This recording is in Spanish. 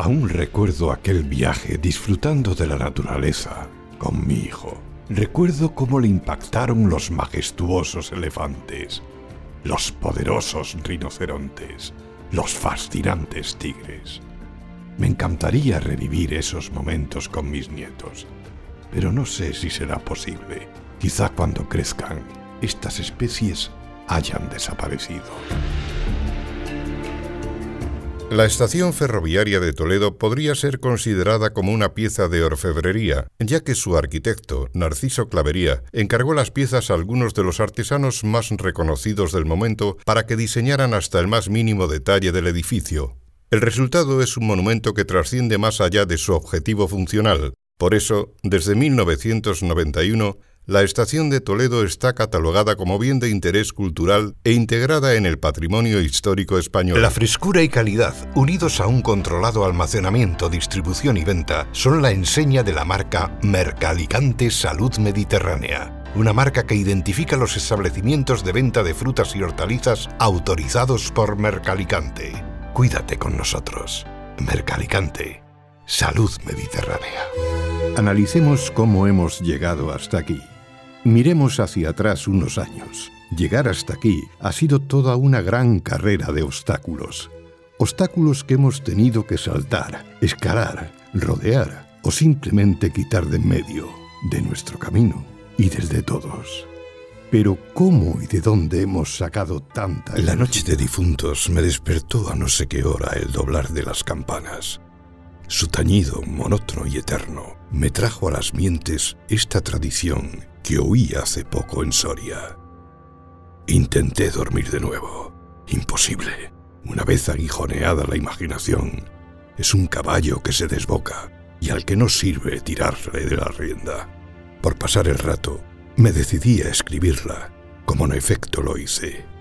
Aún recuerdo aquel viaje disfrutando de la naturaleza con mi hijo. Recuerdo cómo le impactaron los majestuosos elefantes, los poderosos rinocerontes, los fascinantes tigres. Me encantaría revivir esos momentos con mis nietos, pero no sé si será posible. Quizá cuando crezcan, estas especies hayan desaparecido. La estación ferroviaria de Toledo podría ser considerada como una pieza de orfebrería, ya que su arquitecto, Narciso Clavería, encargó las piezas a algunos de los artesanos más reconocidos del momento para que diseñaran hasta el más mínimo detalle del edificio. El resultado es un monumento que trasciende más allá de su objetivo funcional. Por eso, desde 1991, la estación de Toledo está catalogada como bien de interés cultural e integrada en el patrimonio histórico español. La frescura y calidad, unidos a un controlado almacenamiento, distribución y venta, son la enseña de la marca Mercalicante Salud Mediterránea. Una marca que identifica los establecimientos de venta de frutas y hortalizas autorizados por Mercalicante. Cuídate con nosotros. Mercalicante. Salud Mediterránea. Analicemos cómo hemos llegado hasta aquí. Miremos hacia atrás unos años. Llegar hasta aquí ha sido toda una gran carrera de obstáculos. Obstáculos que hemos tenido que saltar, escalar, rodear o simplemente quitar de en medio, de nuestro camino y desde todos. Pero ¿cómo y de dónde hemos sacado tanta energía? La noche de difuntos me despertó a no sé qué hora el doblar de las campanas. Su tañido monótono y eterno me trajo a las mientes esta tradición que oí hace poco en Soria. Intenté dormir de nuevo. Imposible. Una vez aguijoneada la imaginación, es un caballo que se desboca y al que no sirve tirarle de la rienda. Por pasar el rato, me decidí a escribirla, como en efecto lo hice.